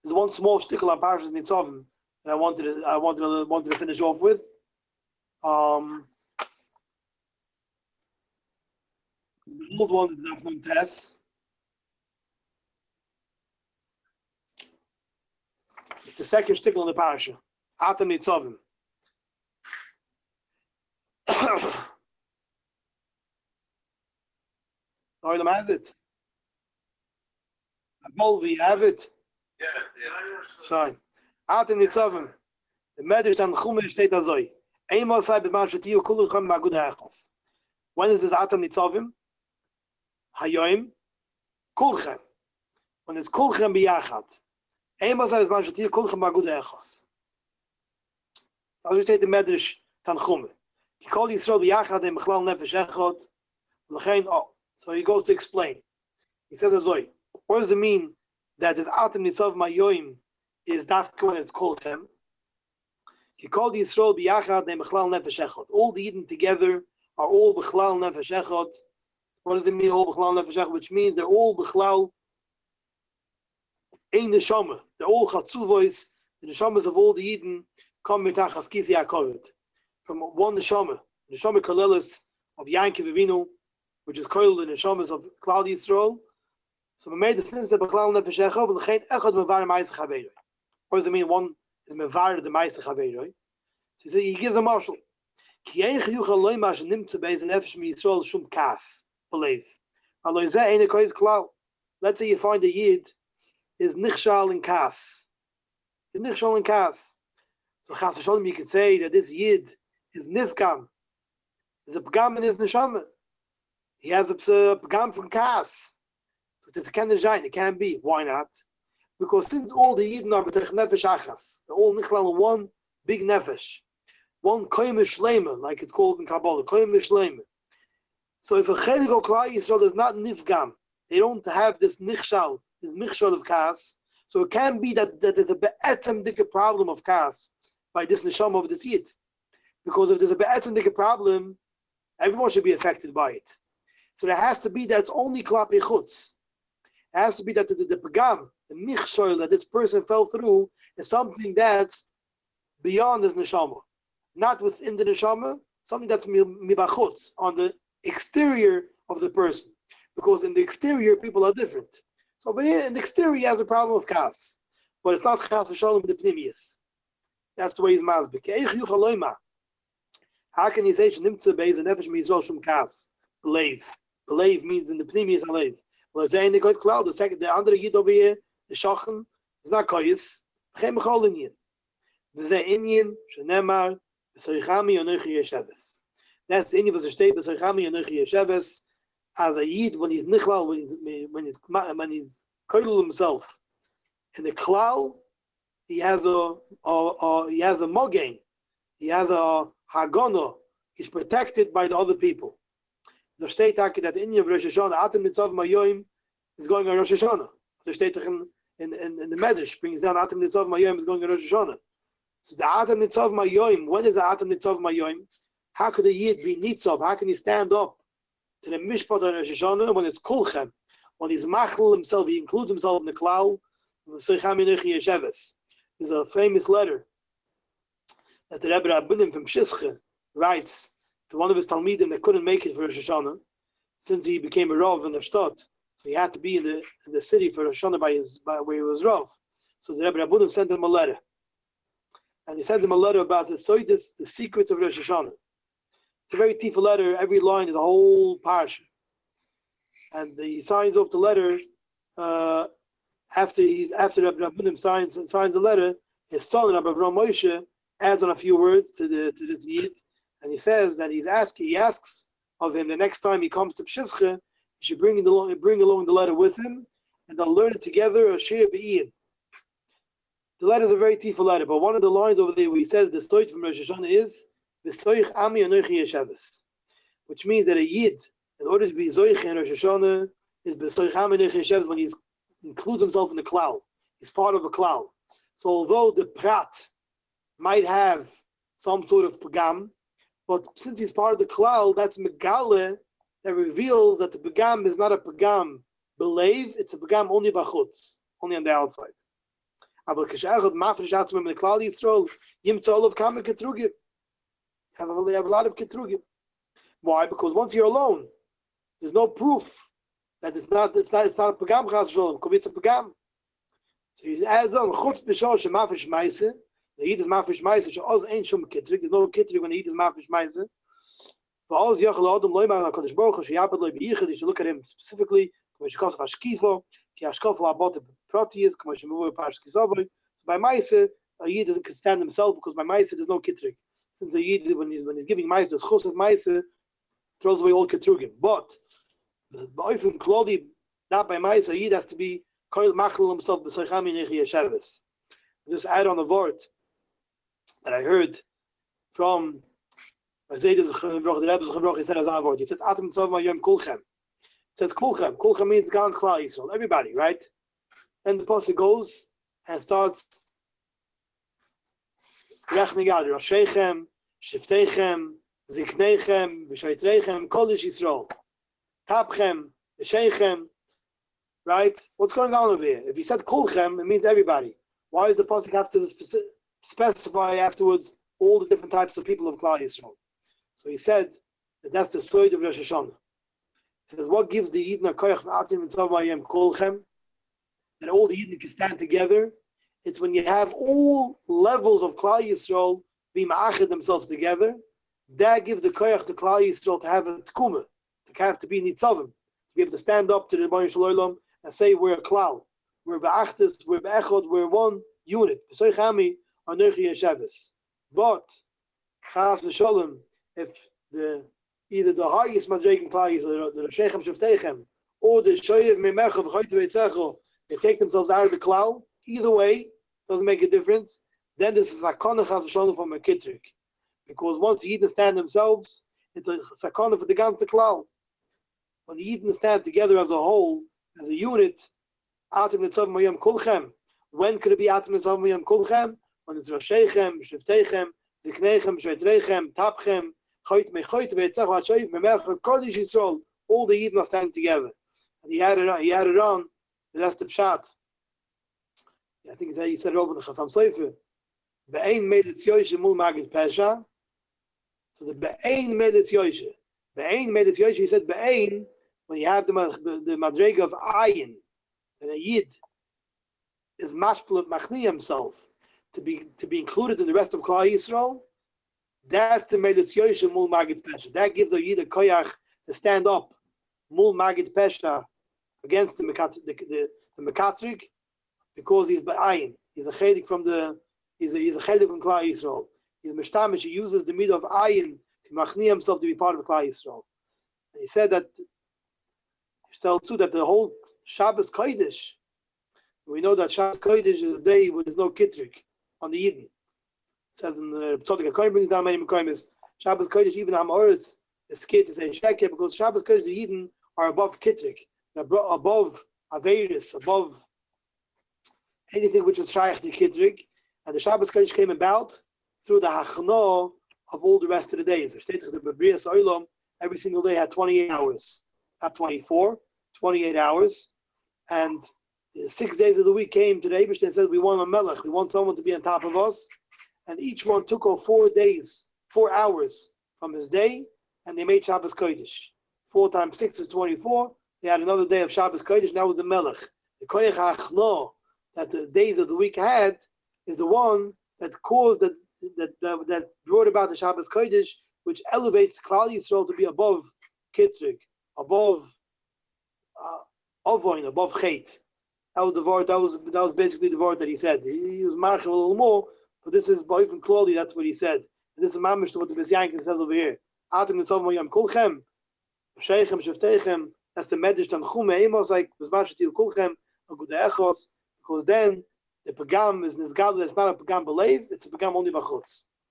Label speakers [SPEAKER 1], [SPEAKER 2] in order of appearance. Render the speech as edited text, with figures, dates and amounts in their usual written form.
[SPEAKER 1] There's one small shtickle on Parshas Nitzavim that I wanted to finish off with. The old one is Nafnun Tess. It's the second shtickle in the parasha. Atam Nitzavim. Oilam has it. Abolvi, have it.
[SPEAKER 2] Yeah.
[SPEAKER 1] Fine. Atam Nitzavim. The Medrash and Chumash state azoi. Einmal sei b'man shetiyu kuluchem ma'gud ha'echos. When is this Atam Nitzavim? Hayoim. Kulchem. When it's Kulchem b'yachad. Einmal sei b'man shetiyu kuluchem ma'gud ha'echos. As we state the Medrash Tanchume. Ki kol Yisrael b'yachad em b'chlal nefesh echot. L'chein So he goes to explain. He says azoi. What does it mean that this Atam Nitzavim Hayoim is dafka when it's Kulchem? He called Yisrael biyachad and b'chlal nefesh echad. All the Yidden together are all b'chlal nefesh echad. What does it mean, all b'chlal nefesh echad? Which means they're all b'chlal ein neshama. They're all chatzuvois. The neshamas of all the Yidden come mitachas kisi hakoret. From one neshama. Neshama kolelis of Yankov Avinu, which is koil the neshamas of Klal Yisrael. So we made the sense that b'chlal nefesh echad v'lechein echad mevar ma'aseh chaveroi. What does it mean? One is mevar the ma'aseh chaveroi. So he gives a marshal. Ki yeich yuchal loy ma shenimtze beis nefesh miYisrael shum kas believe. Alo zeh eine kois klal. Let's say you find a yid is nichshal in kas. Is nichshal in kas. So chas v'sholem you could say that this yid is nifkam. Is a pagam in his neshama. He has a pagam from kas. So it's a kind of zayin. It can be. Why not? Because since all the Yidden are b'tech nefesh achas, they're all nichlal in one big nefesh, one koymish lema, like it's called in Kabbalah, koymish lema. So if a chelik or Klal Yisrael is not nifgam, they don't have this nichshal, this michshal of kas, so it can be that there's a be'etzem dika problem of kas by this neshama of this Yid. Because if there's a be'etzem dika problem, everyone should be affected by it. So there has to be that it's only klapi chutz. It has to be that the pagam, the michshol that this person fell through, is something that's beyond his neshama, not within the neshama, something that's mibachutz, on the exterior of the person, because in the exterior people are different. So but in the exterior he has a problem of kas, but it's not chas v'sholem the pnimius. That's the way he's masbik. How can you say shenimtze beis nefesh miYisrael shum kas? Believe means in the pnimius alev. Well, the second, the other Yid over here, the Shachan, is not koyis. Chem b'chol inyan. V'zeh inyan shenemar v'soichami yonochi yesheves. That's the inyan v'zeh shtei v'soichami yonochi yesheves. As a Yid, when he's nichlal, when he's koyil himself in the klal, he has a mogain, he has a hagono. He's protected by the other people. The state that the Inyan of Rosh Hashanah, Atam Nitzavim Hayoim, is going on Rosh Hashanah. The state in the Medrash brings down Atam Nitzavim Hayoim is going on Rosh Hashanah. So the Atam Nitzavim Hayoim, when is the Atam Nitzavim Hayoim? How could a Yid be Nitzav? How can he stand up to the Mishpat on Rosh Hashanah when it's Kulchem? When he's Machlul himself, he includes himself in the Klal. There's a famous letter that the Rebbe Rabbinim from Pshischa writes to one of his Talmidim that couldn't make it for Rosh Hashanah, since he became a Rav in the Shtad. So he had to be in the city for Rosh Hashanah by where he was Rav. So the Rebbe Rabbinim sent him a letter. And he sent him a letter about the secrets of Rosh Hashanah. It's a very tifa letter. Every line is a whole parsha. And he signs off the letter, after Rebbe Rabbinim signs the letter, his son, Rabbi Avraham Moshe, adds on a few words to this Yid. And he says that he asks of him the next time he comes to Pshischa, he should bring along the letter with him, and they'll learn it together, a shir be'iyim. The letter is a very tifa letter, but one of the lines over there where he says the stoich from Rosh Hashanah is V'stoich ami anochi yesheves, which means that a Yid, in order to be zoich in Rosh Hashanah, is V'stoich ami anochi yesheves when he includes himself in the klal. He's part of a klal. So although the prat might have some sort of pagam, but since he's part of the klal, that's megale that reveals that the pagam is not a pagam believe, it's a pagam only bachutz, only on the outside. Aber Kishachad Mafresh Atzmim in the Klal Yisrael, Yimtza Olav Kamen Ketrugim. Have a lot of Ketrugim. Why? Because once you're alone, there's no proof that it's not a Pagam Chas Shalom. Could be it's a Pagam. So he adds on Chutz B'Shor Shemafresh Meise. The Yid is Mafresh Meise. She'oz ain't Shum Ketrig. There's no Ketrig when the Yid is Mafresh Meise. V'oz Yachal Adam Loy Ma'al HaKadosh Baruch Hu Sheyabad Loy B'Yichad. You should look at him specifically. K'mo Shekosach HaShkifo. Ki HaShkofo Abot Proteus. K'mo Shemuvu Parsh Kizovoi. By Meise, a Yid doesn't stand himself because by Meise there's no Ketrig. Since a Yid, when he's giving Meise, the Chus of Meise throws away all Ketrugim. But Ba'ofen Klodi, not by Meise, a Yid has to be Koil Machlul himself b'Soichami Nechi Yesheves. Just add on a word that I heard from Isaiah Zechron, the Rebbe Zechron, he said as a word. He said, Atem Tzov Mayom Kulchem. It says Kulchem. Kulchem means Gans Klal Yisrael. Everybody, right? And the pasuk goes and starts Rechning Ad, Roshechem, Shiftechem, Ziknechem, V'Shoitrechem, Kodesh Yisrael. Tapchem, V'Sheichem. Right? What's going on over here? If he said Kulchem, it means everybody. Why does the pasuk have to specify afterwards all the different types of people of Klal Yisrael? So he said that that's the Soid of Rosh Hashanah. He says, what gives the Yidna Koyach V'Atim V'Tzav Mayem Kulchem? That all the Yidna can stand together. It's when you have all levels of Klal Yisrael be ma'achid themselves together. That gives the Koyach to Klal Yisrael to have a Tkuma, to have to be Nitzavim, to be able to stand up to the Rebbeinu Shalom and say we're a Klal. We're Ba'achtis, we're Ba'echod, we're one unit. B'Soichami Anerchi Yesheves. But, Chas V'Sholem, if either the highest Madreg in Klal Yisrael, the Roshechem Shiftechem, or the Shoyev Memecha V'Choyte V'Etzecho, they take themselves out of the Klal, either way, doesn't make a difference, then this is Sakana Chas V'Sholem from a Kitrik. Because once the Yidden stand themselves, it's a Sakana for the Ganze Klal. When the Yidden stand together as a whole, as a unit, Atem Nitzav Mayom Kulchem. When could it be Atem Nitzav Mayom Kulchem? When it's Roshechem, Shiftechem, Ziknechem, Shoitrechem, Tapchem, Choyt Mechoyt V'Etzach V'Achoyv Memecha Kodesh Yisrael. All the Yidden are standing together. And he had it on. That's the Pshat. I think he said it over the Chasam Sofer. Be'ein Medetz Yoshe Mul Magid Pesha. So the Be'ein Medetz Yoshe. Be'ein Medetz Yoshe. He said Be'ein when you have the Madrega of Ayin. And a Yid is mashpul machni himself to be included in the rest of Klal Yisrael. That's the Medetz Yoshe Mul Magid Pesha. That gives the Yid a koyach to stand up Mul Magid Pesha against the Mekatrik because he's ba'ayin. He's a chedik from he's a chedik from Klal Yisrael. He's mishtamish. He uses the midah of ayin to machni himself to be part of Klal Yisrael. And he said that he tells too that the whole Shabbos Kodesh, we know that Shabbos Kodesh is a day where there's no kitrik on the Yidden. It says in the Tzodik HaKoyim brings down many Mekoyim, Shabbos Kodesh, even Ha'aretz, is kit to say Sheker, because Shabbos Kodesh, the Yidden are above kitrik, above Averis, above anything which is Shaykh to kitrik, and the Shabbos Kodesh came about through the Hachno of all the rest of the days. The Bebrias Olam, every single day had 28 hours, not 24, 28 hours. And 6 days of the week came to the Eibush and said, we want a melech, we want someone to be on top of us. And each one took off 4 days, 4 hours from his day, and they made Shabbos Kodesh. 4 times 6 is 24. They had another day of Shabbos Kodesh, and that was the melech. The koyach hachno that the days of the week had is the one that caused that brought about the Shabbos Kodesh, which elevates Klal Yisrael to be above Kitrik, above Avoin, above Chet. That was the word. That was basically the word that he said. He was marching a little more, but this is by from Claudia. That's what he said. And this is mamish to what the Besyankin says over here. Atem Nitzav Mayom Kulchem, Sheichem Shiftechem. That's the Medish Tanchume. Amos like Bezmashatil Kulchem Agudei Echos, because then the pagam is nizgal. It's not a pagam belev. It's a pagam only b'chutz.